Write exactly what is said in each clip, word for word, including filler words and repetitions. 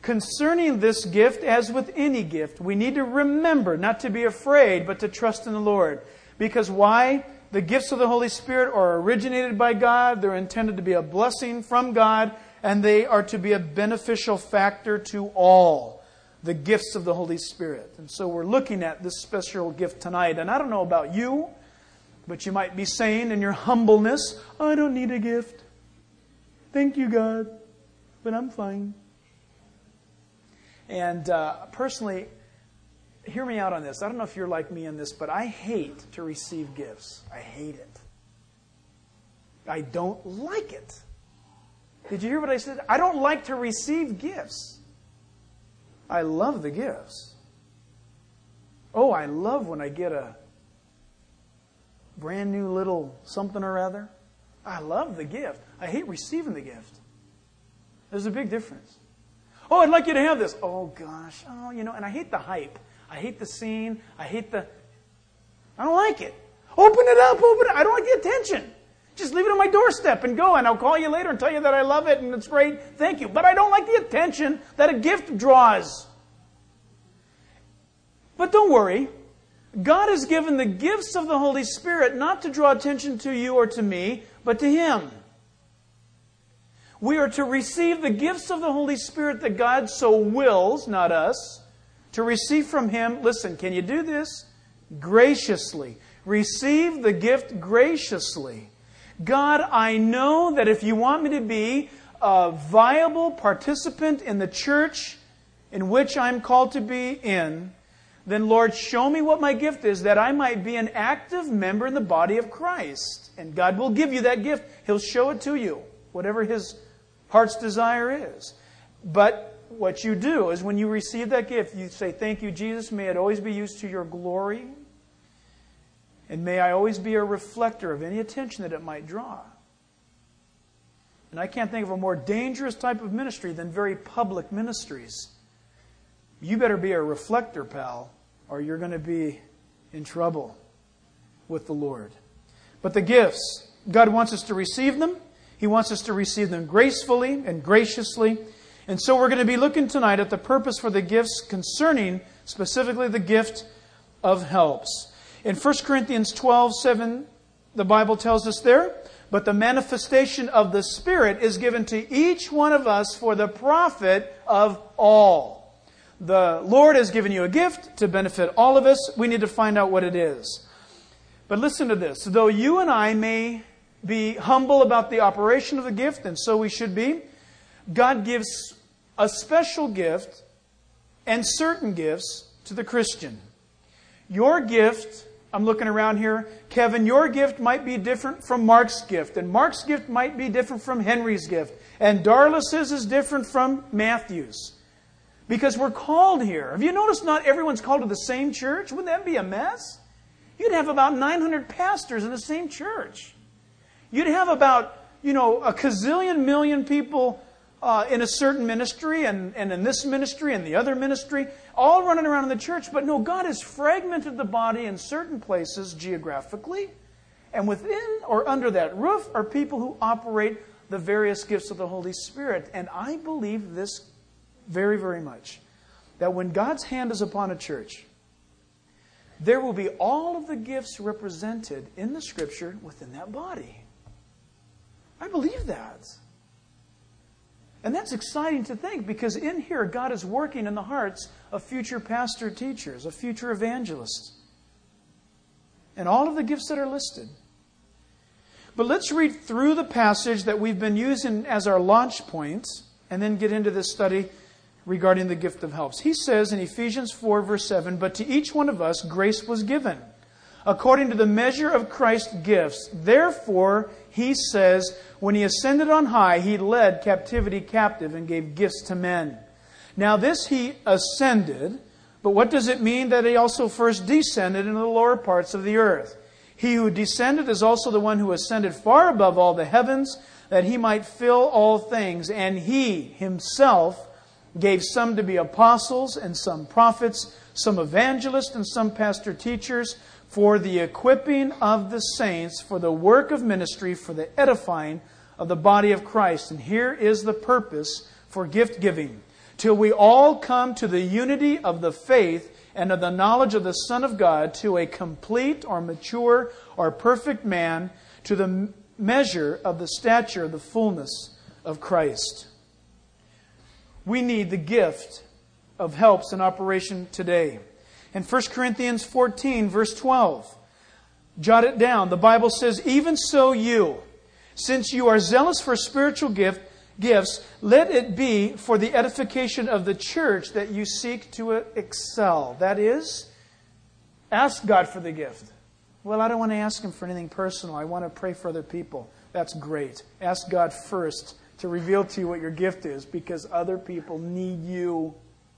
Concerning this gift, as with any gift, we need to remember not to be afraid, but to trust in the Lord. Because why? The gifts of the Holy Spirit are originated by God. They're intended to be a blessing from God, and they are to be a beneficial factor to all. The gifts of the Holy Spirit. And so we're looking at this special gift tonight. And I don't know about you, but you might be saying in your humbleness, I don't need a gift. Thank you, God, but I'm fine. And uh, personally, hear me out on this. I don't know if you're like me in this, but I hate to receive gifts. I hate it. I don't like it. Did you hear what I said? I don't like to receive gifts. I love the gifts. Oh, I love when I get a brand new little something or other. I love the gift. I hate receiving the gift. There's a big difference. Oh, I'd like you to have this. Oh, gosh. Oh, you know, and I hate the hype. I hate the scene. I hate the... I don't like it. Open it up. Open it. I don't like the attention. Just leave it on my doorstep and go, and I'll call you later and tell you that I love it and it's great. Thank you. But I don't like the attention that a gift draws. But don't worry. God has given the gifts of the Holy Spirit not to draw attention to you or to me, but to Him. We are to receive the gifts of the Holy Spirit that God so wills, not us, to receive from Him. Listen, can you do this? Graciously. Receive the gift graciously. God, I know that if you want me to be a viable participant in the church in which I'm called to be in, then Lord, show me what my gift is, that I might be an active member in the body of Christ. And God will give you that gift. He'll show it to you, whatever His heart's desire is. But what you do is when you receive that gift, you say, thank you, Jesus. May it always be used to your glory. And may I always be a reflector of any attention that it might draw. And I can't think of a more dangerous type of ministry than very public ministries. You better be a reflector, pal, or you're going to be in trouble with the Lord. But the gifts, God wants us to receive them. He wants us to receive them gracefully and graciously. And so we're going to be looking tonight at the purpose for the gifts concerning specifically the gift of helps. In First Corinthians twelve seven, the Bible tells us there, but the manifestation of the Spirit is given to each one of us for the profit of all. The Lord has given you a gift to benefit all of us. We need to find out what it is. But listen to this. Though you and I may be humble about the operation of the gift, and so we should be, God gives a special gift and certain gifts to the Christian. Your gift, I'm looking around here, Kevin, your gift might be different from Mark's gift, and Mark's gift might be different from Henry's gift, and Darlas's is different from Matthew's. Because we're called here. Have you noticed not everyone's called to the same church? Wouldn't that be a mess? You'd have about nine hundred pastors in the same church. You'd have about, you know, a gazillion million people uh, in a certain ministry and, and in this ministry and the other ministry, all running around in the church. But no, God has fragmented the body in certain places geographically. And within or under that roof are people who operate the various gifts of the Holy Spirit. And I believe this very, very much. That when God's hand is upon a church, there will be all of the gifts represented in the Scripture within that body. I believe that. And that's exciting to think, because in here God is working in the hearts of future pastor teachers, of future evangelists. And all of the gifts that are listed. But let's read through the passage that we've been using as our launch point and then get into this study regarding the gift of helps. He says in Ephesians four, verse seven, but to each one of us grace was given, according to the measure of Christ's gifts. Therefore, he says, when He ascended on high, He led captivity captive and gave gifts to men. Now this He ascended, but what does it mean that He also first descended into the lower parts of the earth? He who descended is also the one who ascended far above all the heavens, that He might fill all things. And He Himself gave some to be apostles and some prophets, some evangelists and some pastor teachers, for the equipping of the saints, for the work of ministry, for the edifying of the body of Christ. And here is the purpose for gift giving. till we all come to the unity of the faith and of the knowledge of the Son of God, to a complete or mature or perfect man, to the measure of the stature of the fullness of Christ. We need the gift of helps in operation today. In First Corinthians fourteen, verse twelve, jot it down. The Bible says, even so you, since you are zealous for spiritual gift, gifts, let it be for the edification of the church that you seek to excel. That is, ask God for the gift. Well, I don't want to ask Him for anything personal. I want to pray for other people. That's great. Ask God first to reveal to you what your gift is, because other people need you.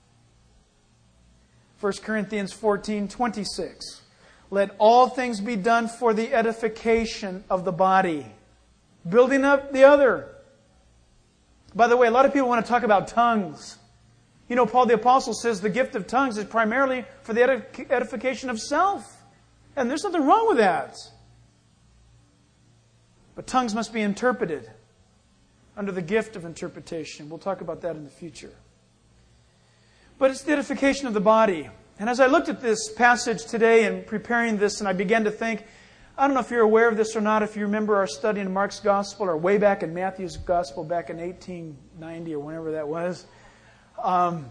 First Corinthians fourteen twenty-six. Let all things be done for the edification of the body, building up the other. By the way, a lot of people want to talk about tongues. You know, Paul the Apostle says the gift of tongues is primarily for the edification of self. And there's nothing wrong with that. But tongues must be interpreted under the gift of interpretation. We'll talk about that in the future. But it's the edification of the body. And as I looked at this passage today and preparing this, and I began to think, I don't know if you're aware of this or not, if you remember our study in Mark's Gospel, or way back in Matthew's Gospel back in eighteen ninety or whenever that was. Um,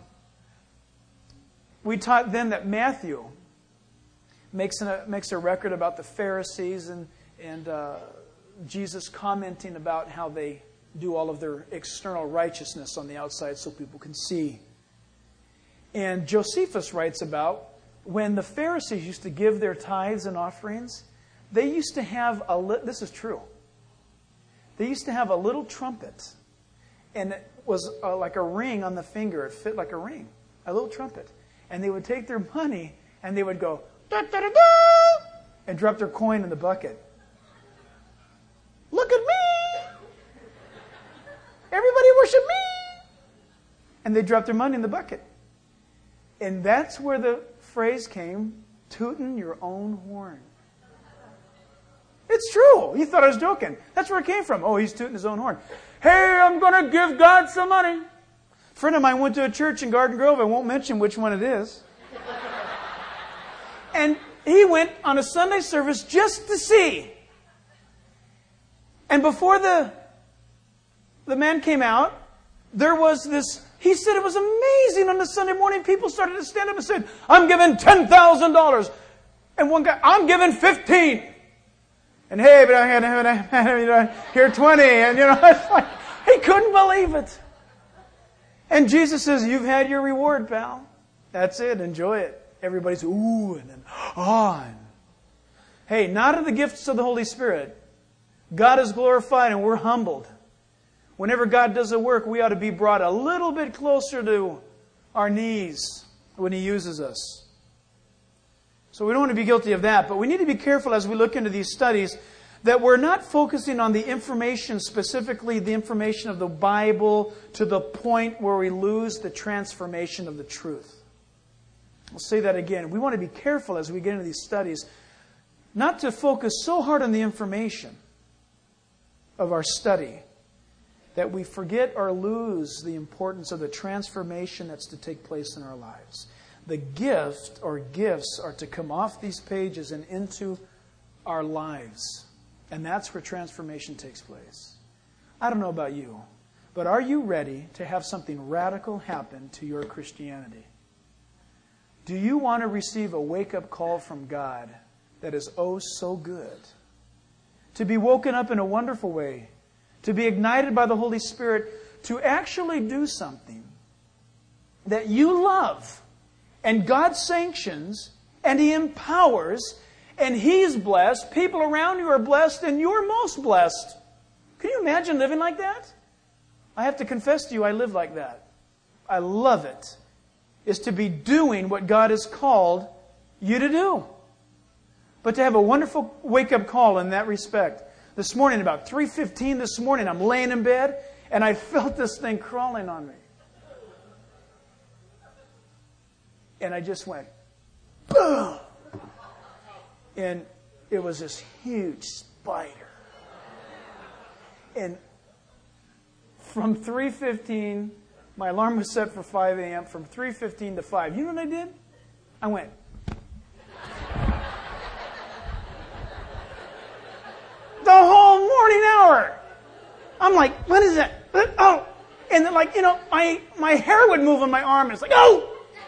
we taught then that Matthew makes a, makes a record about the Pharisees and, and uh, Jesus commenting about how they do all of their external righteousness on the outside so people can see. And Josephus writes about when the Pharisees used to give their tithes and offerings, they used to have a, li- this is true, they used to have a little trumpet, and it was uh, like a ring on the finger. It fit like a ring, a little trumpet. And they would take their money and they would go, da, da, da, da, and drop their coin in the bucket. Look at me! Everybody worship me! And they dropped their money in the bucket. And that's where the phrase came, tootin' your own horn. It's true. You thought I was joking. That's where it came from. Oh, he's tooting his own horn. Hey, I'm going to give God some money. A friend of mine went to a church in Garden Grove. I won't mention which one it is. And he went on a Sunday service just to see. And before the, the man came out, there was this, he said it was amazing on the Sunday morning. People started to stand up and said, I'm giving ten thousand dollars. And one guy, I'm giving fifteen. And hey, but I had here twenty. And you know, it's like, he couldn't believe it. And Jesus says, you've had your reward, pal. That's it. Enjoy it. Everybody's ooh and then on. Hey, not of the gifts of the Holy Spirit. God is glorified and we're humbled. Whenever God does a work, we ought to be brought a little bit closer to our knees when He uses us. So we don't want to be guilty of that, but we need to be careful as we look into these studies that we're not focusing on the information, specifically the information of the Bible, to the point where we lose the transformation of the truth. I'll say that again. We want to be careful as we get into these studies not to focus so hard on the information of our study that we forget or lose the importance of the transformation that's to take place in our lives. The gift or gifts are to come off these pages and into our lives. And that's where transformation takes place. I don't know about you, but are you ready to have something radical happen to your Christianity? Do you want to receive a wake-up call from God that is oh so good? To be woken up in a wonderful way, to be ignited by the Holy Spirit, to actually do something that you love, and God sanctions, and He empowers, and He's blessed. People around you are blessed, and you're most blessed. Can you imagine living like that? I have to confess to you, I live like that. I love it. Is to be doing what God has called you to do. But to have a wonderful wake-up call in that respect. This morning, about three fifteen this morning, I'm laying in bed, and I felt this thing crawling on me. And I just went, boom! And it was this huge spider. And from three fifteen My alarm was set for five a.m. from three fifteen to five. You know what I did? I went. The whole morning hour. I'm like, what is that? Oh. And then, like, you know, my, my hair would move on my arm. And it's like, oh!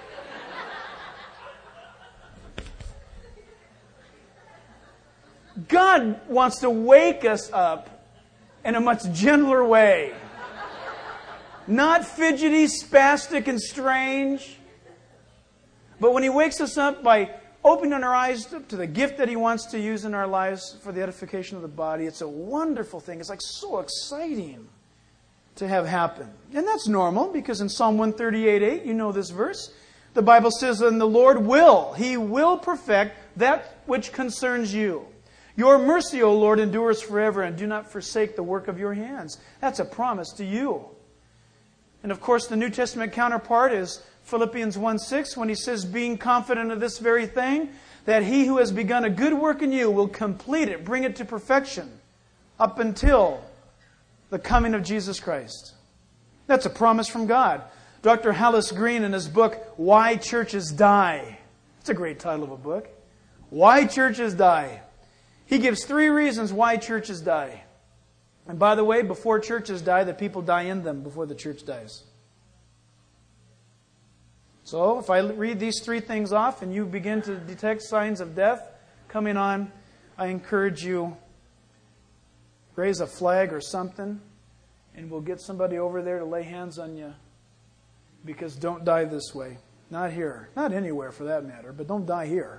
God wants to wake us up in a much gentler way. Not fidgety, spastic, and strange. But when He wakes us up by opening our eyes to the gift that He wants to use in our lives for the edification of the body, it's a wonderful thing. It's like so exciting to have happen. And that's normal, because in Psalm one thirty-eight eight, you know this verse, the Bible says, and the Lord will, He will perfect that which concerns you. Your mercy, O Lord, endures forever, and do not forsake the work of your hands. That's a promise to you. And of course, the New Testament counterpart is Philippians one six, when he says, being confident of this very thing, that He who has begun a good work in you will complete it, bring it to perfection, up until the coming of Jesus Christ. That's a promise from God. Doctor Hallis Green, in his book, Why Churches Die. It's a great title of a book. Why Churches Die. He gives three reasons why churches die. And by the way, before churches die, the people die in them before the church dies. So, if I read these three things off and you begin to detect signs of death coming on, I encourage you, raise a flag or something, and we'll get somebody over there to lay hands on you. Because don't die this way. Not here. Not anywhere for that matter, but don't die here.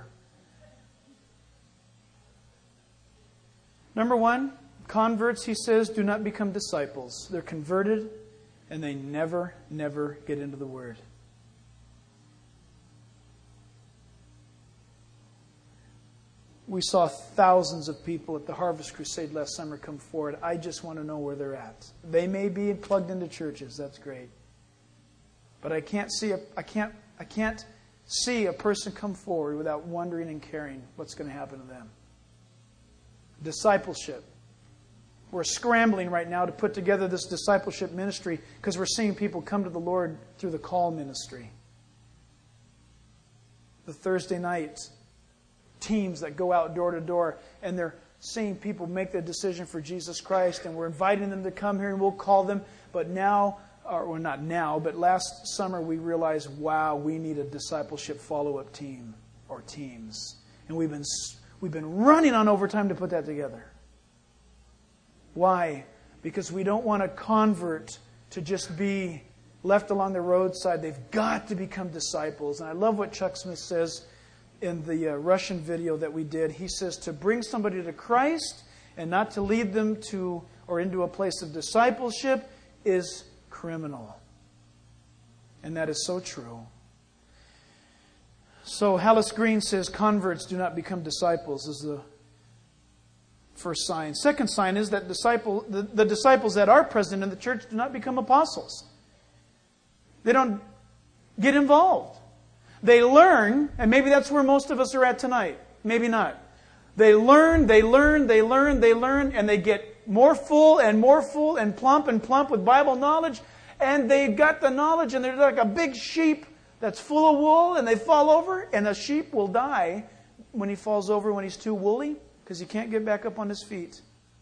Number one, converts, he says, do not become disciples. They're converted, and they never, never get into the Word. We saw thousands of people at the Harvest Crusade last summer come forward. I just want to know where they're at. They may be plugged into churches. That's great. But I can't see a, I can't, I can't see a person come forward without wondering and caring what's going to happen to them. Discipleship. We're scrambling right now to put together this discipleship ministry because we're seeing people come to the Lord through the call ministry. The Thursday night teams that go out door to door, and they're seeing people make the decision for Jesus Christ, and we're inviting them to come here, and we'll call them. But now, or well, not now, but last summer we realized, wow, we need a discipleship follow-up team or teams. And we've been we've been running on overtime to put that together. Why? Because we don't want a convert to just be left along the roadside. They've got to become disciples. And I love what Chuck Smith says in the uh, Russian video that we did. He says to bring somebody to Christ and not to lead them to or into a place of discipleship is criminal. And that is so true. So Hallis Green says converts do not become disciples is the first sign. Second sign is that disciple the, the disciples that are present in the church do not become apostles. They don't get involved. They learn, and maybe that's where most of us are at tonight. Maybe not. They learn, they learn, they learn, they learn, and they get more full and more full and plump and plump with Bible knowledge. And they've got the knowledge, and they're like a big sheep that's full of wool, and they fall over, and a sheep will die when he falls over when he's too woolly, because he can't get back up on his feet.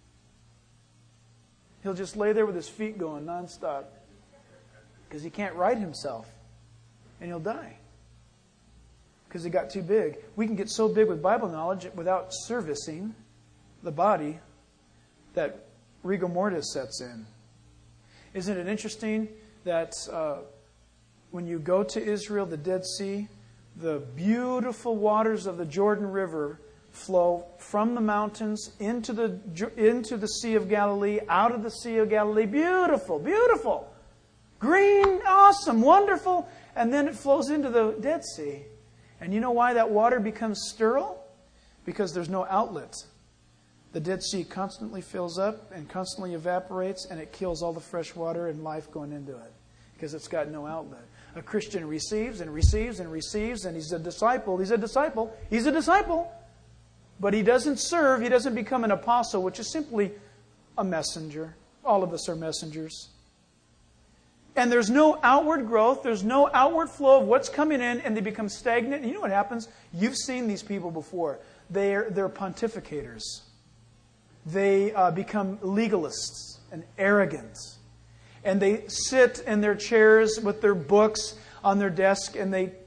He'll just lay there with his feet going nonstop, because he can't right himself, and he'll die. Because he got too big. We can get so big with Bible knowledge without servicing the body that rigor mortis sets in. Isn't it interesting that uh, when you go to Israel, the Dead Sea, the beautiful waters of the Jordan River flow from the mountains into the into the Sea of Galilee, out of the Sea of Galilee. Beautiful, beautiful. Green, awesome, wonderful. And then it flows into the Dead Sea. And you know why that water becomes sterile? Because there's no outlet. The Dead Sea constantly fills up and constantly evaporates, and it kills all the fresh water and life going into it because it's got no outlet. A Christian receives and receives and receives, and he's a disciple. He's a disciple. He's a disciple. But he doesn't serve. He doesn't become an apostle, which is simply a messenger. All of us are messengers. and there's no outward growth, there's no outward flow of what's coming in, and they become stagnant. And you know what happens? You've seen these people before. They're, they're pontificators. They uh, become legalists and arrogant. And they sit in their chairs with their books on their desk, and they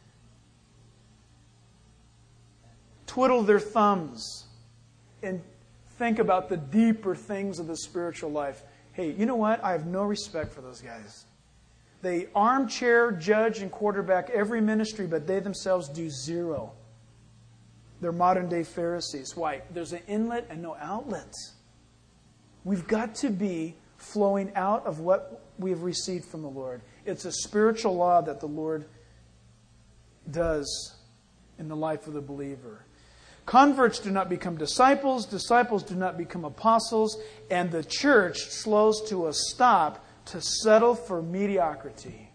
twiddle their thumbs and think about the deeper things of the spiritual life. Hey, you know what? I have no respect for those guys. They armchair judge and quarterback every ministry, but they themselves do zero. They're modern-day Pharisees. Why? There's an inlet and no outlet. We've got to be flowing out of what we have received from the Lord. It's a spiritual law that the Lord does in the life of the believer. Converts do not become disciples. Disciples do not become apostles. And the church slows to a stop to settle for mediocrity.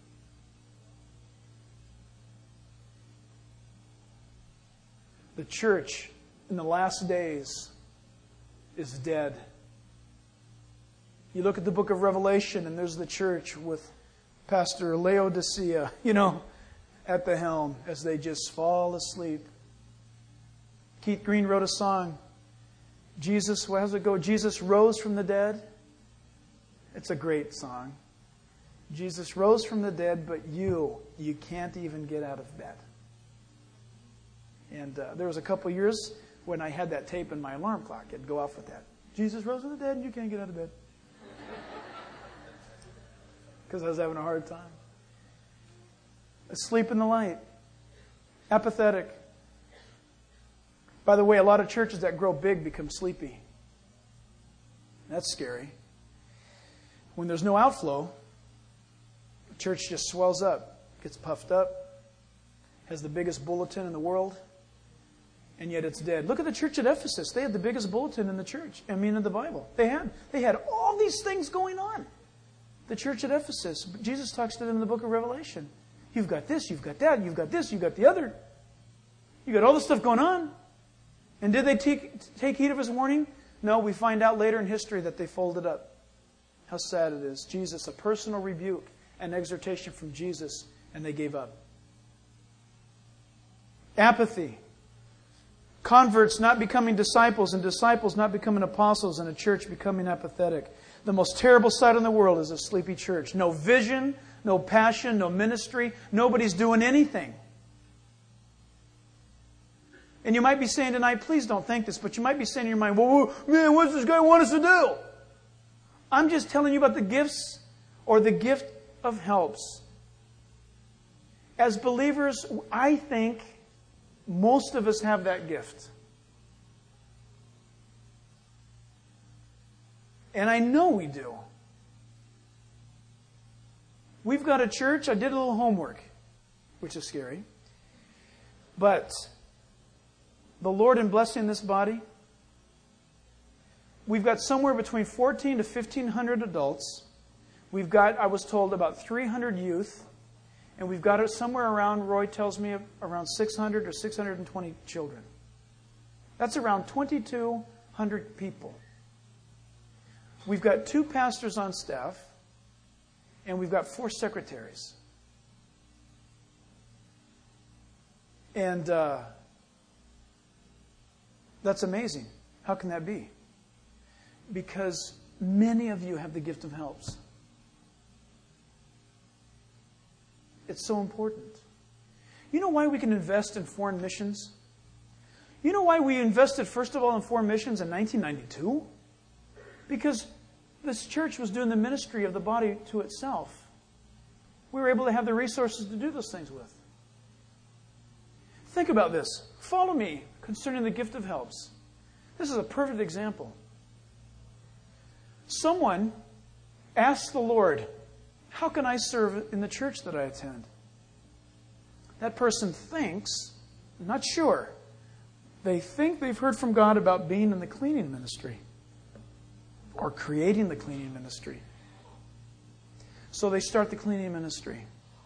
The church in the last days is dead. You look at the book of Revelation, and there's the church with Pastor Laodicea, you know, at the helm as they just fall asleep. Keith Green wrote a song. Jesus, how does it go? Jesus rose from the dead. It's a great song. Jesus rose from the dead, but you, you can't even get out of bed. And uh, there was a couple years when I had that tape in my alarm clock. It'd go off with that. Jesus rose from the dead, and you can't get out of bed. Because I was having a hard time. Asleep in the light. Apathetic. By the way, a lot of churches that grow big become sleepy. That's scary. When there's no outflow, the church just swells up, gets puffed up, has the biggest bulletin in the world, and yet it's dead. Look at the church at Ephesus. They had the biggest bulletin in the church. I mean, in the Bible. They had. They had all these things going on. The church at Ephesus. Jesus talks to them in the book of Revelation. You've got this, you've got that, you've got this, you've got the other. You've got all this stuff going on. And did they take, take heed of his warning? No, we find out later in history that they folded up. How sad it is. Jesus, a personal rebuke and exhortation from Jesus, and they gave up. Apathy. Converts not becoming disciples, and disciples not becoming apostles, and a church becoming apathetic. The most terrible sight in the world is a sleepy church. No vision, no passion, no ministry. Nobody's doing anything. And you might be saying tonight, please don't think this, but you might be saying in your mind, well, man, what does this guy want us to do? I'm just telling you about the gifts or the gift of helps. As believers, I think most of us have that gift. And I know we do. We've got a church. I did a little homework, which is scary. But the Lord in blessing this body, we've got somewhere between fourteen to fifteen hundred adults. We've got, I was told, about three hundred youth. And we've got it somewhere around, Roy tells me, around six hundred or six hundred twenty children. That's around twenty-two hundred people. We've got two pastors on staff, and we've got four secretaries. And uh, that's amazing. How can that be? Because many of you have the gift of helps. It's so important. You know why we can invest in foreign missions? You know why we invested, first of all, in foreign missions in nineteen ninety-two? Because this church was doing the ministry of the body to itself. We were able to have the resources to do those things with. Think about this. Follow me concerning the gift of helps. This is a perfect example. Someone asked the Lord, how can I serve in the church that I attend? That person thinks, not sure, they think they've heard from God about being in the cleaning ministry or creating the cleaning ministry. So they start the cleaning ministry.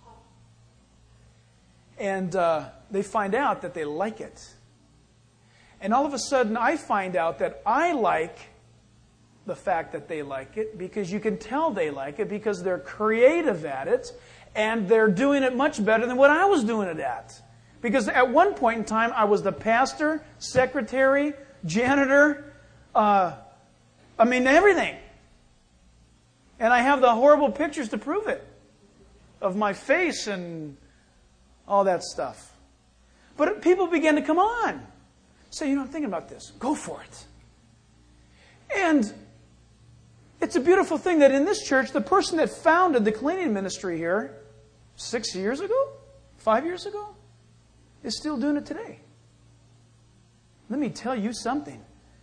And uh, they find out that they like it. And all of a sudden I find out that I like the fact that they like it, because you can tell they like it because they're creative at it and they're doing it much better than what I was doing it at. Because at one point in time, I was the pastor, secretary, janitor, uh, I mean, everything. And I have the horrible pictures to prove it of my face and all that stuff. But people began to come on. Say, you know, I'm thinking about this. Go for it. And it's a beautiful thing that in this church, the person that founded the cleaning ministry here six years ago, five years ago, is still doing it today. Let me tell you something.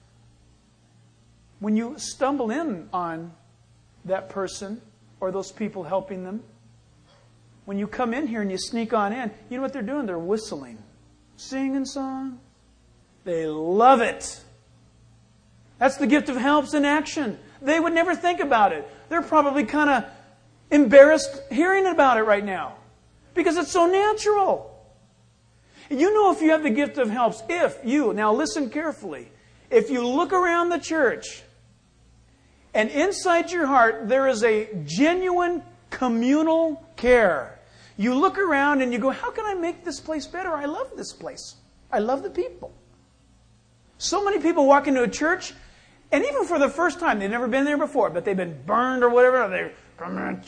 When you stumble in on that person or those people helping them, when you come in here and you sneak on in, you know what they're doing? They're whistling, singing songs. They love it. That's the gift of helps in action. They would never think about it. They're probably kind of embarrassed hearing about it right now because it's so natural. You know if you have the gift of helps, if you, now listen carefully, if you look around the church and inside your heart there is a genuine communal care. You look around and you go, how can I make this place better? I love this place. I love the people. So many people walk into a church, and even for the first time, they've never been there before, but they've been burned or whatever. They come in.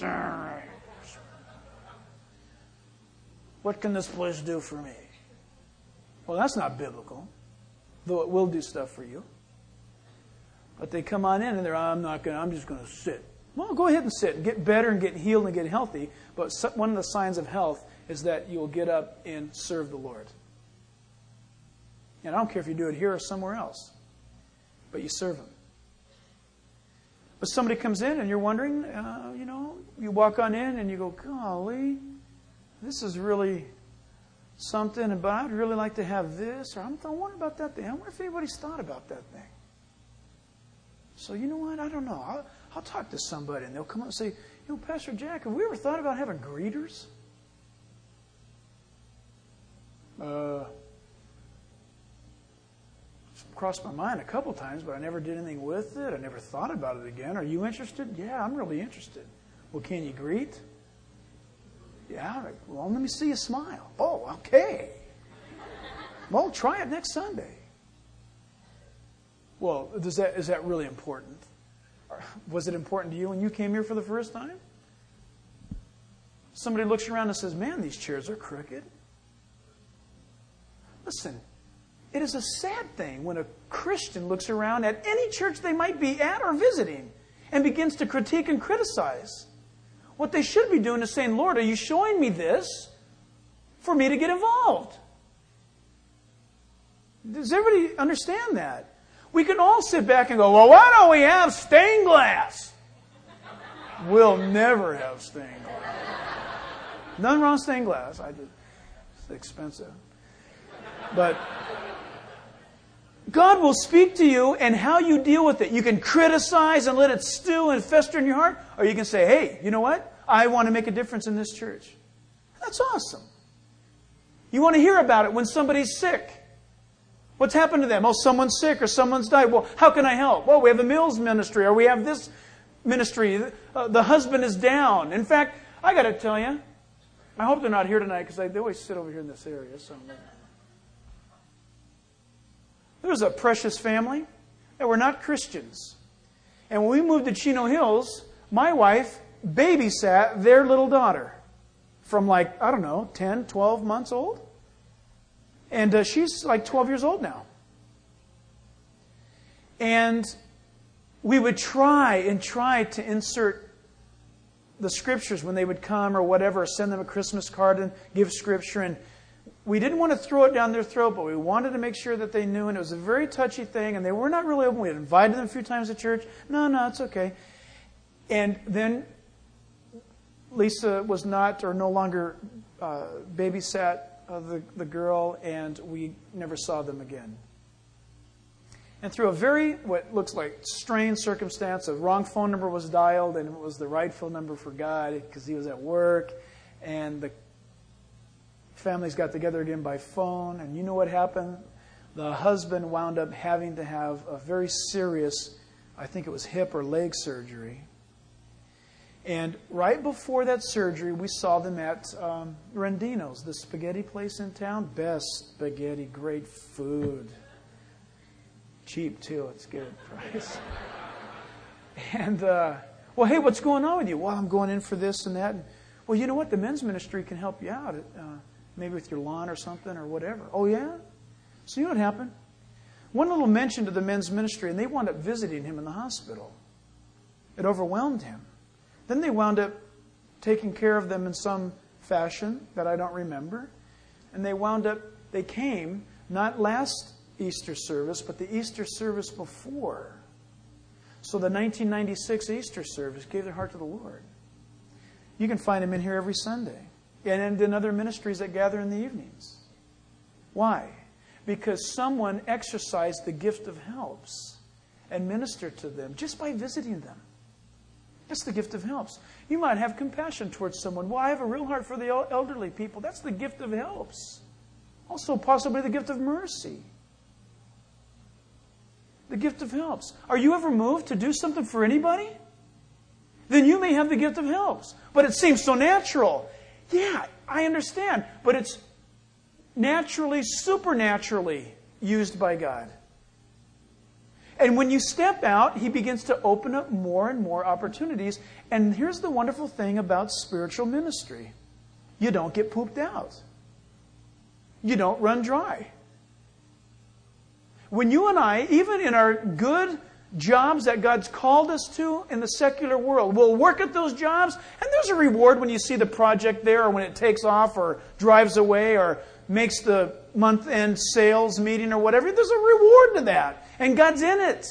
What can this place do for me? Well, that's not biblical, though it will do stuff for you. But they come on in and they're, I'm not going. I'm just going to sit. Well, go ahead and sit and get better and get healed and get healthy. But one of the signs of health is that you'll get up and serve the Lord. And I don't care if you do it here or somewhere else, but you serve Him. But somebody comes in and you're wondering, uh, you know, you walk on in and you go, golly, this is really something, but I'd really like to have this, or I'm wondering about that thing. I wonder if anybody's thought about that thing. So you know what? I don't know. I'll, I'll talk to somebody, and they'll come up and say, you know, Pastor Jack, have we ever thought about having greeters? Uh, it's crossed my mind a couple times, but I never did anything with it. I never thought about it again. Are you interested? Yeah, I'm really interested. Well, can you greet? Yeah. Well, let me see you smile. Oh, okay. Well, try it next Sunday. Well, does that, is that really important? Was it important to you when you came here for the first time? Somebody looks around and says, man, these chairs are crooked. Listen, it is a sad thing when a Christian looks around at any church they might be at or visiting and begins to critique and criticize. What they should be doing is saying, Lord, are you showing me this for me to get involved? Does everybody understand that? We can all sit back and go, well, why don't we have stained glass? We'll never have stained glass. Nothing wrong with stained glass. I just, it's expensive. But God will speak to you and how you deal with it. You can criticize and let it stew and fester in your heart, or you can say, hey, you know what? I want to make a difference in this church. That's awesome. You want to hear about it when somebody's sick. What's happened to them? Oh, someone's sick or someone's died. Well, how can I help? Well, we have the Mills ministry or we have this ministry. Uh, the husband is down. In fact, I got to tell you, I hope they're not here tonight because they always sit over here in this area. So there's a precious family that were not Christians. And when we moved to Chino Hills, my wife babysat their little daughter from like, I don't know, ten, twelve months old. And uh, she's like twelve years old now. And we would try and try to insert the scriptures when they would come or whatever, or send them a Christmas card and give scripture. And we didn't want to throw it down their throat, but we wanted to make sure that they knew. And it was a very touchy thing. And they were not really open. We had invited them a few times to church. No, no, it's okay. And then Lisa was not or no longer uh, babysat uh, the, the girl, and we never saw them again. And through a very, what looks like strange circumstance, a wrong phone number was dialed, and it was the right phone number for God because he was at work, and the families got together again by phone, and you know what happened? The husband wound up having to have a very serious I think it was hip or leg surgery. And right before that surgery, we saw them at um, Rendino's, the spaghetti place in town. Best spaghetti, great food. Cheap, too. It's good price. And, uh, well, hey, what's going on with you? Well, I'm going in for this and that. Well, you know what? The men's ministry can help you out. Uh, maybe with your lawn or something or whatever. Oh, yeah? So you know what happened? One little mention to the men's ministry, and they wound up visiting him in the hospital. It overwhelmed him. Then they wound up taking care of them in some fashion that I don't remember. And they wound up, they came, not last Easter service, but the Easter service before. So the nineteen ninety-six Easter service gave their heart to the Lord. You can find them in here every Sunday. And in other ministries that gather in the evenings. Why? Because someone exercised the gift of helps and ministered to them just by visiting them. That's the gift of helps. You might have compassion towards someone. Well, I have a real heart for the elderly people. That's the gift of helps. Also, possibly the gift of mercy. The gift of helps. Are you ever moved to do something for anybody? Then you may have the gift of helps. But it seems so natural. Yeah, I understand. But it's naturally, supernaturally used by God. And when you step out, He begins to open up more and more opportunities. And here's the wonderful thing about spiritual ministry. You don't get pooped out. You don't run dry. When you and I, even in our good jobs that God's called us to in the secular world, we'll work at those jobs, and there's a reward when you see the project there, or when it takes off, or drives away, or makes the month-end sales meeting, or whatever. There's a reward to that, and God's in it.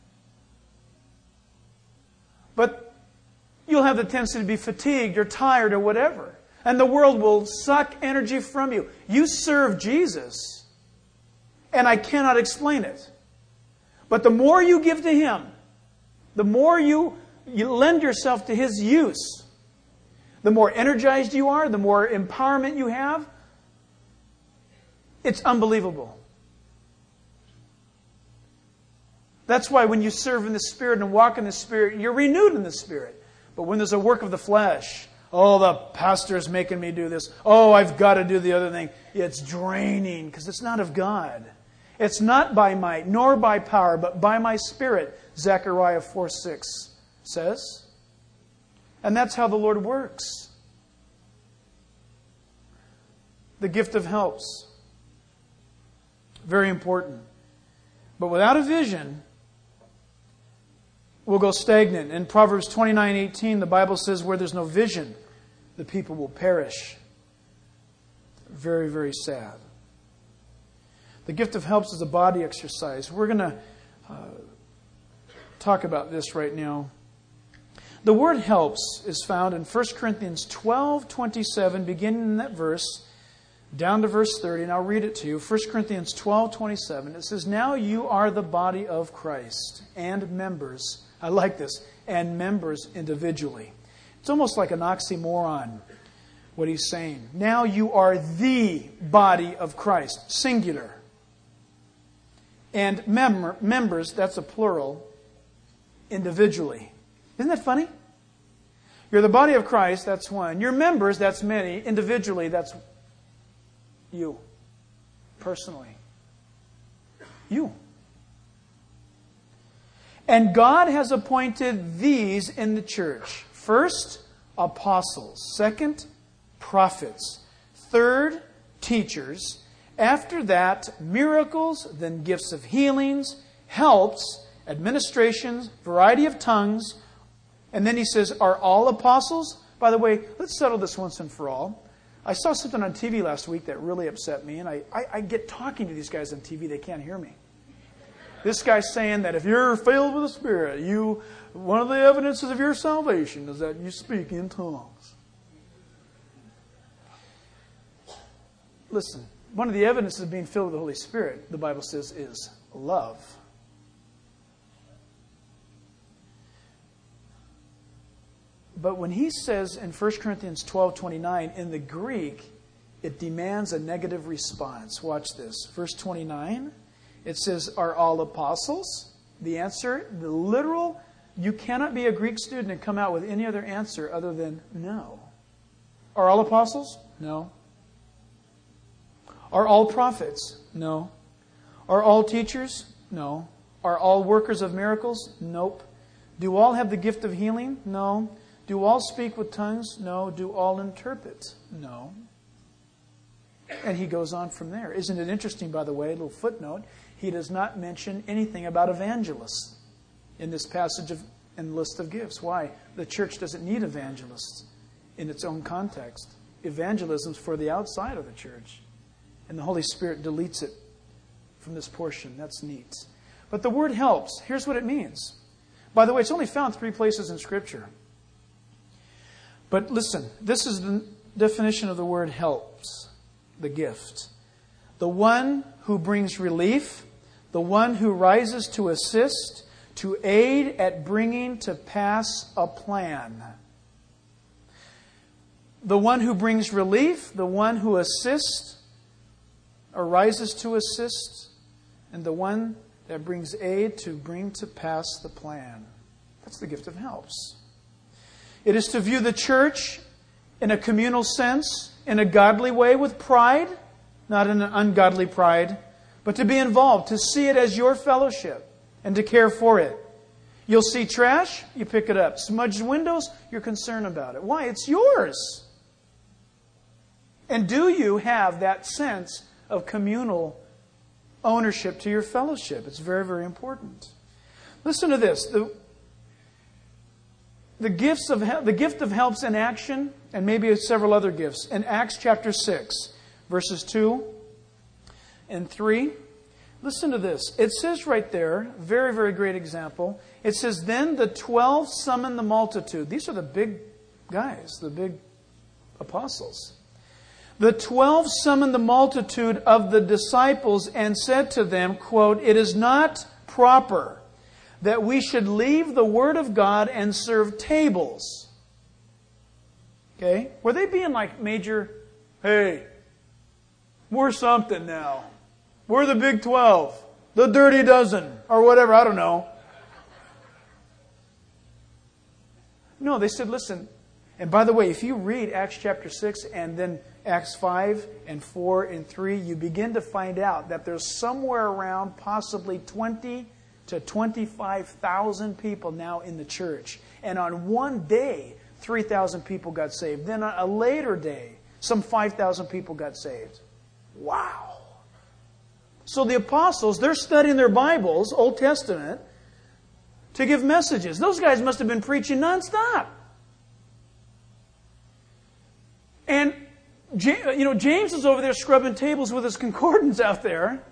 But you'll have the tendency to be fatigued or tired or whatever, and the world will suck energy from you. You serve Jesus, and I cannot explain it. But the more you give to Him, the more you, you lend yourself to His use, the more energized you are, the more empowerment you have. It's unbelievable. That's why when you serve in the Spirit and walk in the Spirit, you're renewed in the Spirit. But when there's a work of the flesh, oh, the pastor's making me do this. Oh, I've got to do the other thing. It's draining because it's not of God. It's not by might, nor by power, but by my Spirit, Zechariah four six says. And that's how the Lord works. The gift of helps. Very important. But without a vision, we'll go stagnant. In Proverbs twenty-nine eighteen, the Bible says, where there's no vision, the people will perish. Very, very sad. The gift of helps is a body exercise. We're going to uh, talk about this right now. The word helps is found in First Corinthians twelve twenty-seven, beginning in that verse, down to verse thirty, and I'll read it to you. First Corinthians twelve twenty-seven. It says, now you are the body of Christ, and members, I like this, and members individually. It's almost like an oxymoron, what he's saying. Now you are the body of Christ, singular. And mem- members, that's a plural, individually. Isn't that funny? You're the body of Christ, that's one. Your members, that's many. Individually, that's you. Personally. You. And God has appointed these in the church. First, apostles. Second, prophets. Third, teachers. After that, miracles, then gifts of healings, helps, administrations, variety of tongues. And then he says, are all apostles? By the way, let's settle this once and for all. I saw something on T V last week that really upset me, and I, I, I get talking to these guys on T V, they can't hear me. This guy's saying that if you're filled with the Spirit, you one of the evidences of your salvation is that you speak in tongues. Listen, one of the evidences of being filled with the Holy Spirit, the Bible says, is love. But when he says in First Corinthians twelve twenty-nine, in the Greek, it demands a negative response. Watch this. Verse twenty-nine, it says, are all apostles? The answer, the literal, you cannot be a Greek student and come out with any other answer other than no. Are all apostles? No. Are all prophets? No. Are all teachers? No. Are all workers of miracles? Nope. Do all have the gift of healing? No. Do all speak with tongues? No. Do all interpret? No. And he goes on from there. Isn't it interesting, by the way, a little footnote, he does not mention anything about evangelists in this passage of, in the list of gifts. Why? The church doesn't need evangelists in its own context. Evangelism is for the outside of the church. And the Holy Spirit deletes it from this portion. That's neat. But the word helps. Here's what it means. By the way, it's only found three places in Scripture. But listen, this is the definition of the word helps, the gift. The one who brings relief, the one who rises to assist, to aid at bringing to pass a plan. The one who brings relief, the one who assists, or rises to assist, and the one that brings aid to bring to pass the plan. That's the gift of helps. It is to view the church in a communal sense, in a godly way with pride, not in an ungodly pride, but to be involved, to see it as your fellowship and to care for it. You'll see trash, you pick it up. Smudged windows, you're concerned about it. Why? It's yours. And do you have that sense of communal ownership to your fellowship? It's very, very important. Listen to this. The, the, gifts of, the gift of helps in action, and maybe several other gifts. In Acts chapter six, verses two and three. Listen to this. It says right there, very, very great example. It says, then the twelve summoned the multitude. These are the big guys, the big apostles. The twelve summoned the multitude of the disciples and said to them, quote, it is not proper that we should leave the word of God and serve tables. Okay? Were they being like major, hey, we're something now. We're the big twelve, the dirty dozen, or whatever, I don't know. No, they said, listen, and by the way, if you read Acts chapter six and then Acts five and four and three, you begin to find out that there's somewhere around possibly twenty to twenty-five thousand people now in the church. And on one day, three thousand people got saved. Then on a later day, some five thousand people got saved. Wow. So the apostles, they're studying their Bibles, Old Testament, to give messages. Those guys must have been preaching nonstop. And you know, James is over there scrubbing tables with his concordance out there.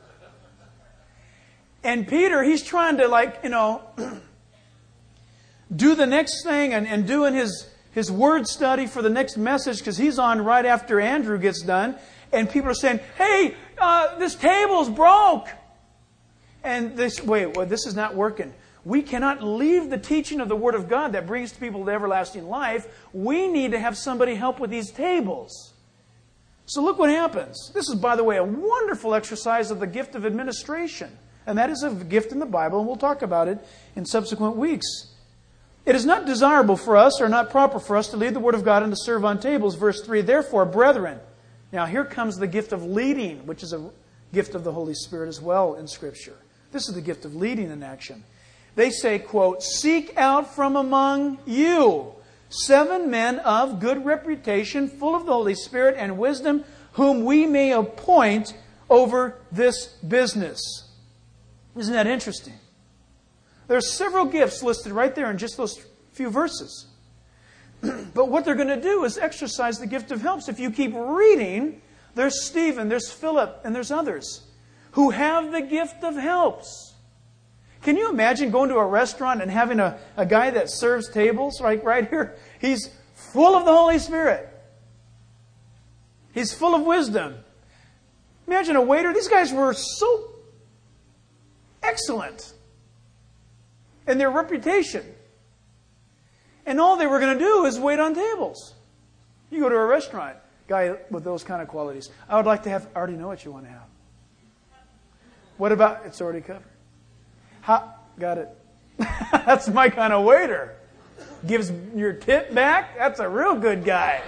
And Peter, he's trying to like, you know, do the next thing and, and doing his, his word study for the next message because he's on right after Andrew gets done. And people are saying, hey, uh, this table's broke. And this, wait, well, this is not working. We cannot leave the teaching of the Word of God that brings people to everlasting life. We need to have somebody help with these tables. So look what happens. This is, by the way, a wonderful exercise of the gift of administration. And that is a gift in the Bible, and we'll talk about it in subsequent weeks. It is not desirable for us, or not proper for us, to lead the Word of God and to serve on tables. Verse three, therefore, brethren. Now here comes the gift of leading, which is a gift of the Holy Spirit as well in Scripture. This is the gift of leading in action. They say, quote, seek out from among you seven men of good reputation, full of the Holy Spirit and wisdom, whom we may appoint over this business. Isn't that interesting? There are several gifts listed right there in just those few verses. But what they're going to do is exercise the gift of helps. If you keep reading, there's Stephen, there's Philip, and there's others who have the gift of helps. Can you imagine going to a restaurant and having a, a guy that serves tables right, right here? He's full of the Holy Spirit. He's full of wisdom. Imagine a waiter. These guys were so excellent in their reputation. And all they were going to do is wait on tables. You go to a restaurant, guy with those kind of qualities. I would like to have, I already know what you want to have. What about, it's already covered. How, Got it. That's my kind of waiter. Gives your tip back? That's a real good guy.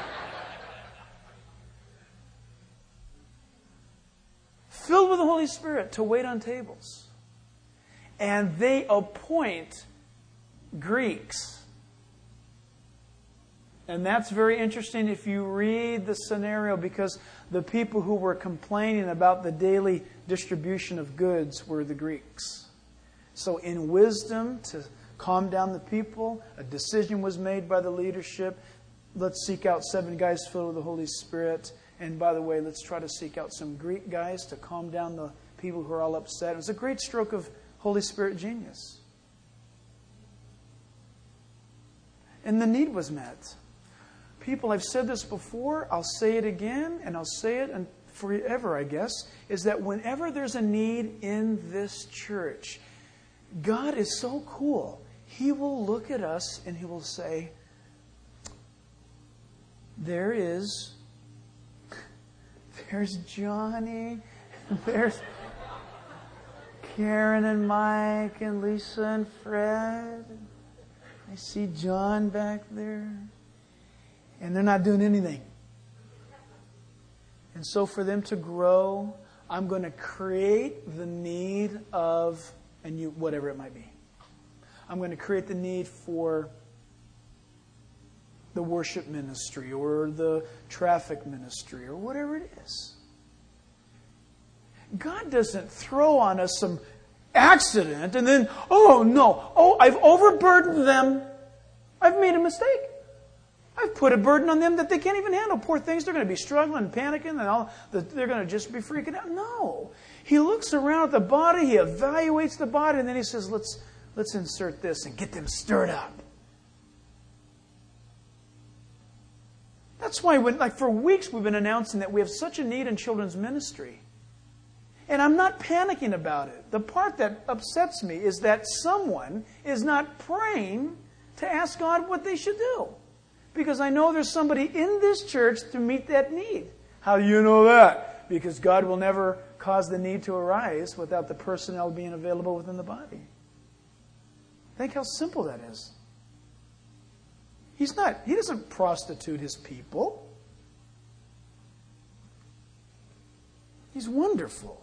Filled with the Holy Spirit to wait on tables. And they appoint Greeks. And that's very interesting if you read the scenario, because the people who were complaining about the daily distribution of goods were the Greeks. So in wisdom, to calm down the people, a decision was made by the leadership. Let's seek out seven guys filled with the Holy Spirit. And by the way, let's try to seek out some Greek guys to calm down the people who are all upset. It was a great stroke of Holy Spirit genius. And the need was met. People, I've said this before, I'll say it again, and I'll say it forever, I guess, is that whenever there's a need in this church, God is so cool. He will look at us and He will say, there is, there's Johnny, there's Karen and Mike and Lisa and Fred. I see John back there. And they're not doing anything. And so for them to grow, I'm going to create the need of, and you, whatever it might be. I'm going to create the need for the worship ministry or the traffic ministry or whatever it is. God doesn't throw on us some accident and then, oh no, oh, I've overburdened them. I've made a mistake. I've put a burden on them that they can't even handle. Poor things, they're going to be struggling and panicking, and all, they're going to just be freaking out. No. He looks around at the body, He evaluates the body, and then He says, let's, let's insert this and get them stirred up. That's why when, like for weeks we've been announcing that we have such a need in children's ministry. And I'm not panicking about it. The part that upsets me is that someone is not praying to ask God what they should do. Because I know there's somebody in this church to meet that need. How do you know that? Because God will never cause the need to arise without the personnel being available within the body. Think how simple that is. He's not, He doesn't prostitute His people. He's wonderful.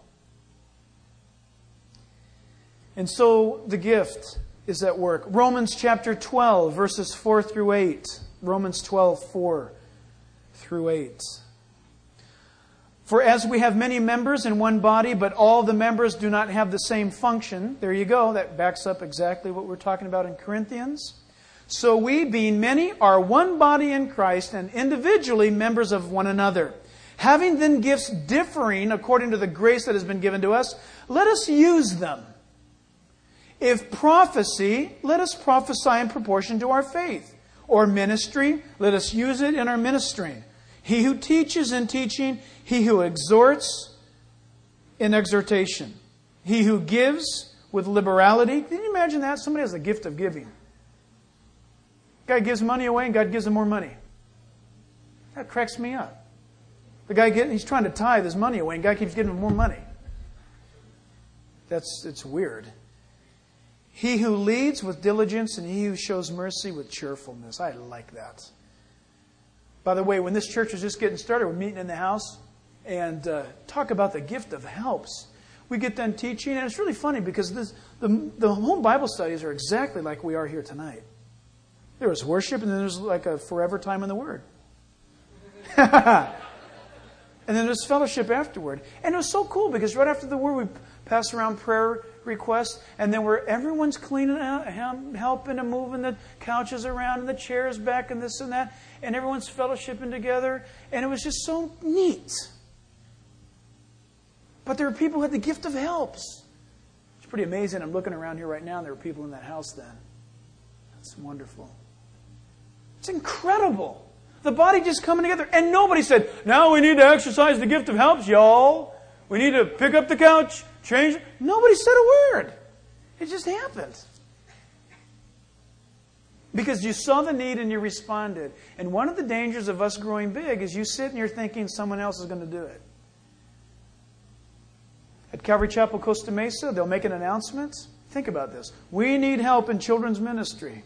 And so the gift is at work. Romans chapter twelve, verses four through eight. Romans twelve, four through eight. For as we have many members in one body, but all the members do not have the same function. There you go. That backs up exactly what we're talking about in Corinthians. So we, being many, are one body in Christ and individually members of one another. Having then gifts differing according to the grace that has been given to us, let us use them. If prophecy, let us prophesy in proportion to our faith. Or ministry, let us use it in our ministering. He who teaches in teaching, he who exhorts in exhortation. He who gives with liberality. Can you imagine that? Somebody has the gift of giving. Guy gives money away and God gives him more money. That cracks me up. The guy get, he's trying to tithe his money away and God keeps giving him more money. That's it's weird. He who leads with diligence and he who shows mercy with cheerfulness. I like that. By the way, when this church was just getting started, we're meeting in the house and uh, talk about the gift of helps. We get done teaching, and it's really funny because this, the, the home Bible studies are exactly like we are here tonight. There was worship, and then there's like a forever time in the Word. And then there's fellowship afterward. And it was so cool because right after the Word, we pass around prayer requests, and then where everyone's cleaning out, helping and moving the couches around and the chairs back and this and that, and everyone's fellowshipping together, and it was just so neat. But there were people who had the gift of helps. It's pretty amazing. I'm looking around here right now, and there were people in that house then. That's wonderful. It's incredible. The body just coming together, and nobody said, now we need to exercise the gift of helps, y'all. We need to pick up the couch, change. Nobody said a word. It just happened. Because you saw the need and you responded. And one of the dangers of us growing big is you sit and you're thinking someone else is going to do it. At Calvary Chapel, Costa Mesa, they'll make an announcement. Think about this. We need help in children's ministry.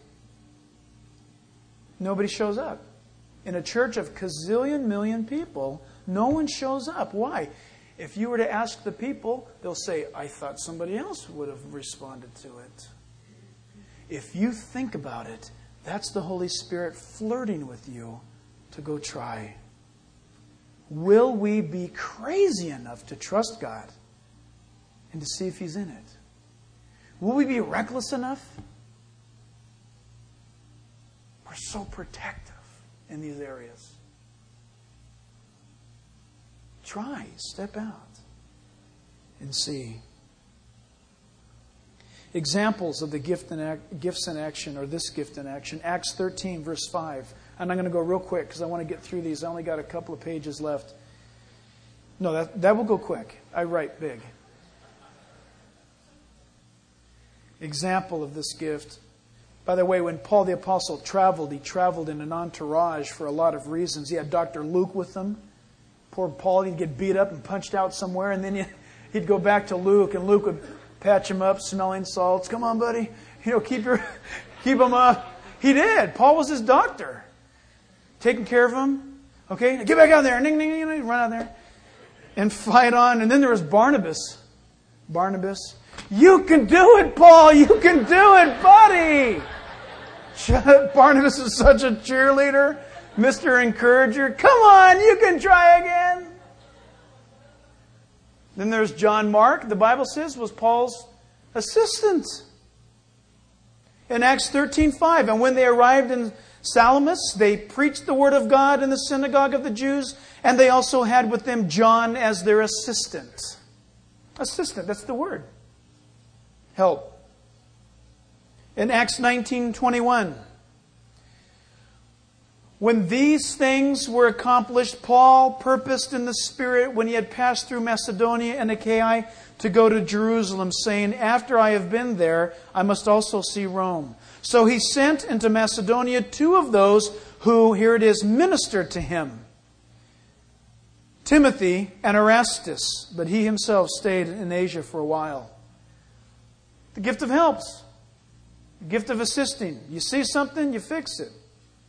Nobody shows up. In a church of gazillion million people, no one shows up. Why? If you were to ask the people, they'll say, I thought somebody else would have responded to it. If you think about it, that's the Holy Spirit flirting with you to go try. Will we be crazy enough to trust God and to see if He's in it? Will we be reckless enough? We're so protective in these areas. Try, step out, and see. Examples of the gift and act, gifts in action, or this gift in action. Acts thirteen, verse five. And I'm going to go real quick because I want to get through these. I only got a couple of pages left. No, that, that will go quick. I write big. Example of this gift. By the way, when Paul the Apostle traveled, he traveled in an entourage for a lot of reasons. He had Doctor Luke with him. Poor Paul, he'd get beat up and punched out somewhere, and then he'd go back to Luke, and Luke would patch him up, smelling salts. Come on, buddy. You know, keep your, keep him up. He did. Paul was his doctor. Taking care of him. Okay? Get back out there. Ding, ding, ding, run out there. And fight on. And then there was Barnabas. Barnabas. You can do it, Paul. You can do it, buddy. Barnabas is such a cheerleader. Mister Encourager. Come on, you can try again. Then there's John Mark. The Bible says was Paul's assistant. In Acts thirteen five, and when they arrived in Salamis, they preached the word of God in the synagogue of the Jews, and they also had with them John as their assistant. Assistant, that's the word. Help. In Acts nineteen twenty-one, when these things were accomplished, Paul purposed in the Spirit, when he had passed through Macedonia and Achaia, to go to Jerusalem, saying, after I have been there, I must also see Rome. So he sent into Macedonia two of those who, here it is, ministered to him, Timothy and Erastus, but he himself stayed in Asia for a while. The gift of helps. The gift of assisting. You see something, you fix it.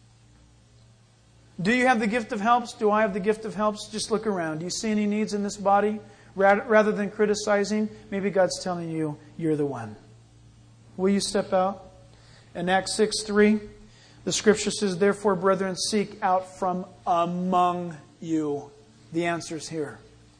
Do you have the gift of helps? Do I have the gift of helps? Just look around. Do you see any needs in this body? Rather than criticizing, maybe God's telling you, you're the one. Will you step out? In Acts six three, the Scripture says, therefore, brethren, seek out from among you. The answer's here.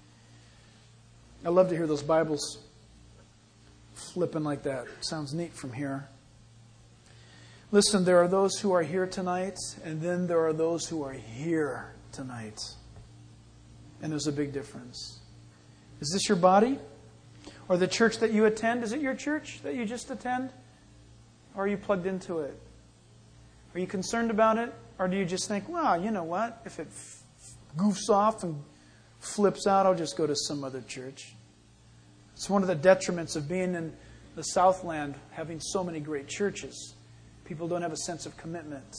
I love to hear those Bibles flipping like that. Sounds neat from here. Listen, there are those who are here tonight, and then there are those who are here tonight. And there's a big difference. Is this your body? Or the church that you attend? Is it your church that you just attend? Or are you plugged into it? Are you concerned about it? Or do you just think, well, you know what? If it f- goofs off and flips out, I'll just go to some other church. It's one of the detriments of being in the Southland, having so many great churches. People don't have a sense of commitment.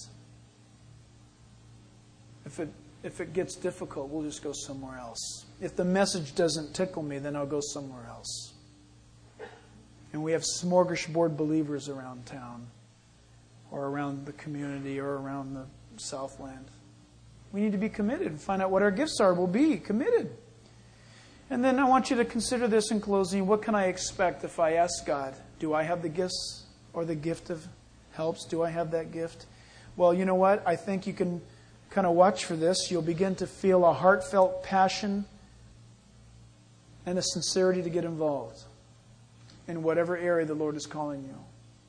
If it if it gets difficult, we'll just go somewhere else. If the message doesn't tickle me, then I'll go somewhere else. And we have smorgasbord believers around town, or around the community, or around the Southland. We need to be committed and find out what our gifts are. We'll be committed. And then I want you to consider this in closing. What can I expect if I ask God, do I have the gifts or the gift of helps? Do I have that gift? Well, you know what? I think you can kind of watch for this. You'll begin to feel a heartfelt passion and a sincerity to get involved in whatever area the Lord is calling you.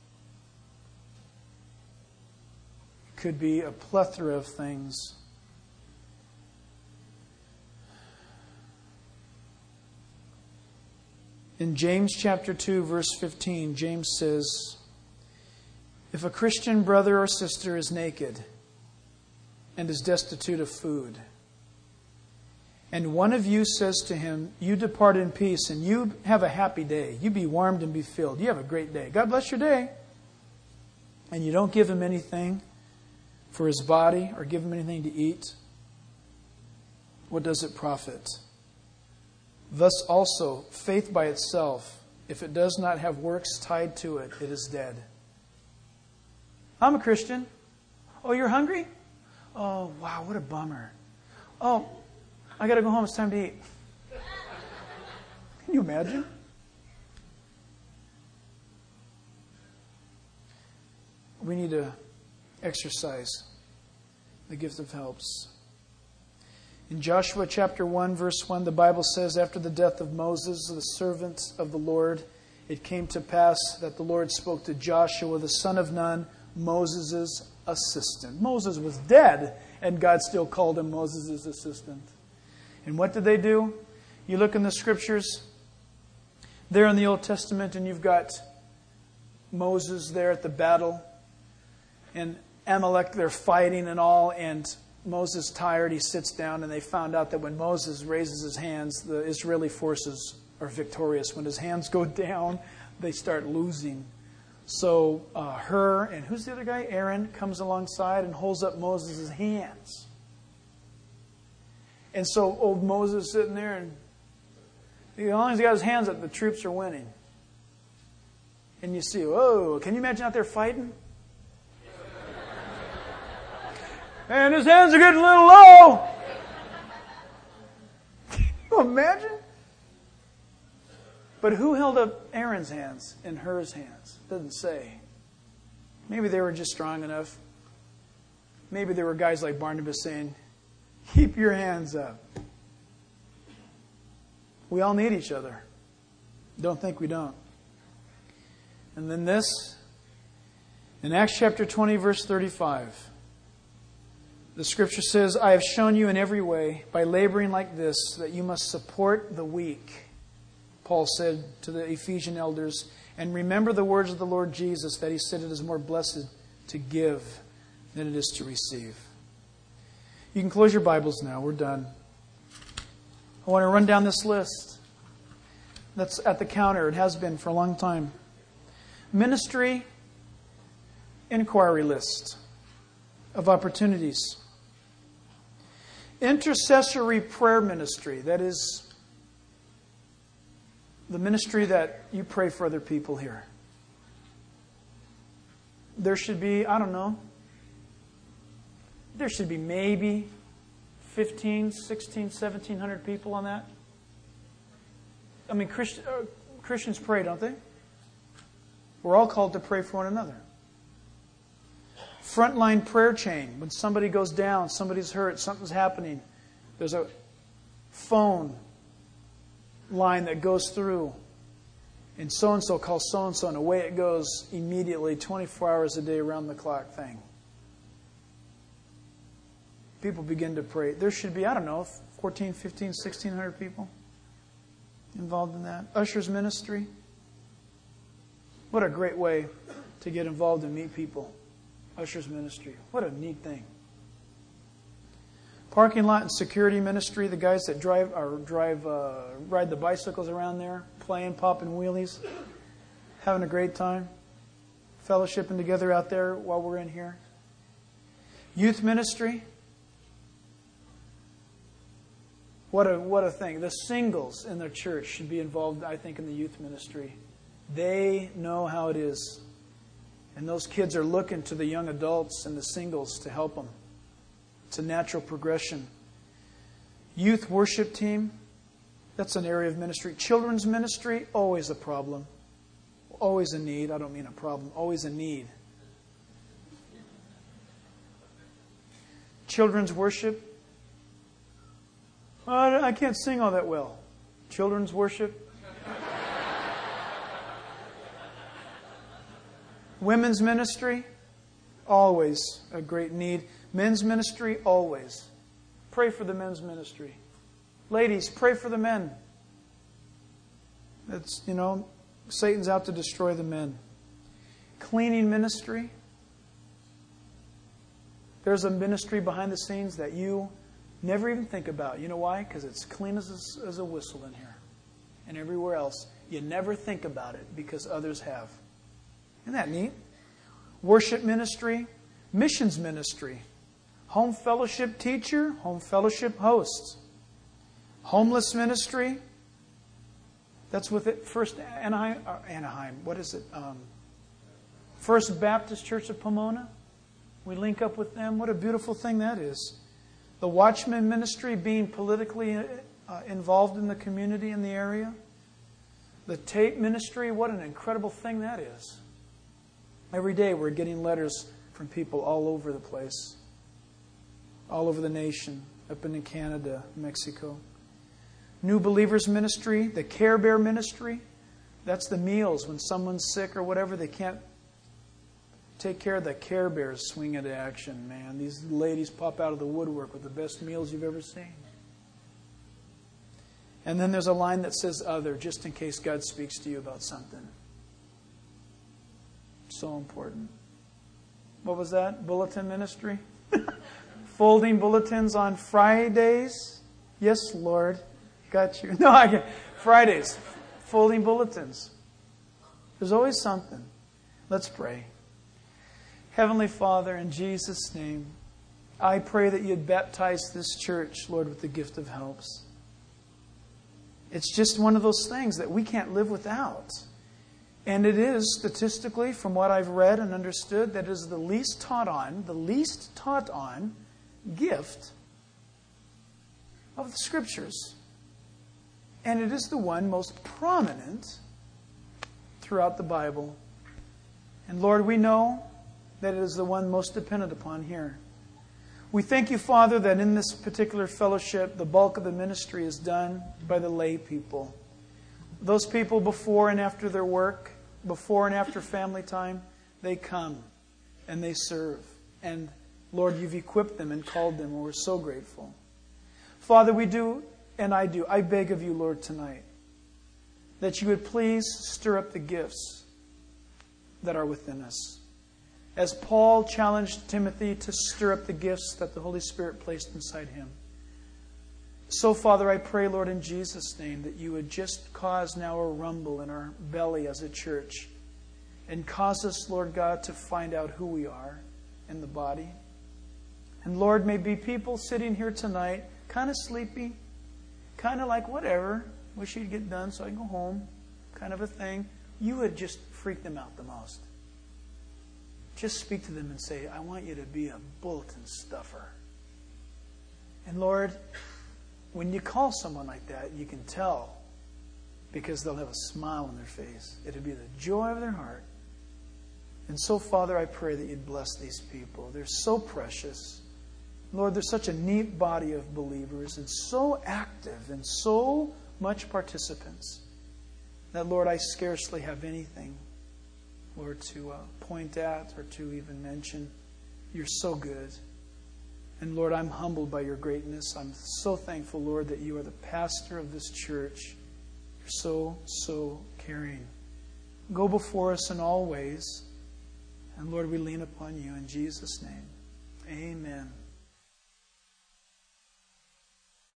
It could be a plethora of things. In James chapter two, verse fifteen, James says, if a Christian brother or sister is naked and is destitute of food, and one of you says to him, you depart in peace and you have a happy day, you be warmed and be filled, you have a great day, God bless your day, and you don't give him anything for his body or give him anything to eat, what does it profit? Thus also, faith by itself, if it does not have works tied to it, it is dead. I'm a Christian. Oh, you're hungry? Oh, wow, what a bummer. Oh, I got to go home. It's time to eat. Can you imagine? We need to exercise the gift of helps. In Joshua chapter one, verse one, the Bible says, after the death of Moses, the servant of the Lord, it came to pass that the Lord spoke to Joshua, the son of Nun, Moses' assistant. Moses was dead, and God still called him Moses' assistant. And what did they do? You look in the scriptures, there in the Old Testament, and you've got Moses there at the battle, and Amalek, they're fighting and all, and Moses tired, he sits down, and they found out that when Moses raises his hands, the Israeli forces are victorious. When his hands go down, they start losing. So uh, her, and who's the other guy? Aaron comes alongside and holds up Moses' hands. And so old Moses is sitting there, and as long as he got his hands up, the troops are winning. And you see, whoa, can you imagine out there fighting? And his hands are getting a little low. Can you imagine? But who held up Aaron's hands and Hur's hands? Doesn't say. Maybe they were just strong enough. Maybe there were guys like Barnabas saying, keep your hands up. We all need each other. Don't think we don't. And then this, in Acts chapter twenty, verse thirty-five. The scripture says, I have shown you in every way, by laboring like this, that you must support the weak. Paul said to the Ephesian elders, and remember the words of the Lord Jesus, that He said it is more blessed to give than it is to receive. You can close your Bibles now. We're done. I want to run down this list that's at the counter. It has been for a long time. Ministry inquiry list of opportunities. Intercessory prayer ministry. That is the ministry that you pray for other people here. There should be, I don't know, there should be maybe fifteen, sixteen, seventeen hundred people on that. I mean, Christ, uh, Christians pray, don't they? We're all called to pray for one another. Frontline prayer chain. When somebody goes down, somebody's hurt, something's happening, there's a phone line that goes through. And so-and-so calls so-and-so, and away it goes immediately, twenty-four hours a day, around the clock thing. People begin to pray. There should be, I don't know, fourteen, fifteen, sixteen hundred people involved in that. Ushers ministry. What a great way to get involved and meet people. Ushers ministry. What a neat thing. Parking lot and security ministry. The guys that drive or drive, uh, ride the bicycles around there, playing, popping wheelies, having a great time, fellowshipping together out there while we're in here. Youth ministry. What a what a thing. The singles in their church should be involved, I think, in the youth ministry. They know how it is. And those kids are looking to the young adults and the singles to help them. It's a natural progression. Youth worship team, that's an area of ministry. Children's ministry, always a problem. Always a need. I don't mean a problem. Always a need. Children's worship. Oh, I can't sing all that well. Children's worship. Women's ministry, always a great need. Men's ministry, always. Pray for the men's ministry. Ladies, pray for the men. It's, you know, Satan's out to destroy the men. Cleaning ministry. There's a ministry behind the scenes that you never even think about. You know why? Because it's clean as a, as a whistle in here. And everywhere else. You never think about it because others have. Isn't that neat? Worship ministry, missions ministry, home fellowship teacher, home fellowship host, homeless ministry, That's with it. First Anaheim, uh, Anaheim. What is it? Um, First Baptist Church of Pomona. We link up with them. What a beautiful thing that is. The Watchman Ministry being politically uh, involved in the community in the area. The Tape Ministry. What an incredible thing that is. Every day we're getting letters from people all over the place. All over the nation. Up in Canada, Mexico. New Believers Ministry, the Care Bear Ministry. That's the meals. When someone's sick or whatever, they can't take care of the Care Bears swing into action, man. These ladies pop out of the woodwork with the best meals you've ever seen. And then there's a line that says other, just in case God speaks to you about something. So important. What was that? Bulletin ministry? Folding bulletins on Fridays? Yes, Lord. Got you. No, I get Fridays. Folding bulletins. There's always something. Let's pray. Heavenly Father, in Jesus' name, I pray that you'd baptize this church, Lord, with the gift of helps. It's just one of those things that we can't live without. And it is, statistically, from what I've read and understood, that is the least taught on, the least taught on gift of the Scriptures. And it is the one most prominent throughout the Bible. And Lord, we know that it is the one most dependent upon here. We thank you, Father, that in this particular fellowship, the bulk of the ministry is done by the lay people. Those people before and after their work, before and after family time, they come and they serve. And Lord, you've equipped them and called them, and we're so grateful. Father, we do, and I do, I beg of you, Lord, tonight, that you would please stir up the gifts that are within us. As Paul challenged Timothy to stir up the gifts that the Holy Spirit placed inside him. So, Father, I pray, Lord, in Jesus' name, that you would just cause now a rumble in our belly as a church and cause us, Lord God, to find out who we are in the body. And, Lord, may be people sitting here tonight kind of sleepy, kind of like, whatever, wish you'd get done so I can go home, kind of a thing. You would just freak them out the most. Just speak to them and say, I want you to be a bulletin stuffer. And Lord, when you call someone like that, you can tell because they'll have a smile on their face. It'll be the joy of their heart. And so, Father, I pray that you'd bless these people. They're so precious. Lord, there's such a neat body of believers and so active and so much participants that, Lord, I scarcely have anything, Lord, to uh, point at or to even mention. You're so good. And Lord, I'm humbled by your greatness. I'm so thankful, Lord, that you are the pastor of this church. You're so, so caring. Go before us in all ways. And Lord, we lean upon you in Jesus' name. Amen.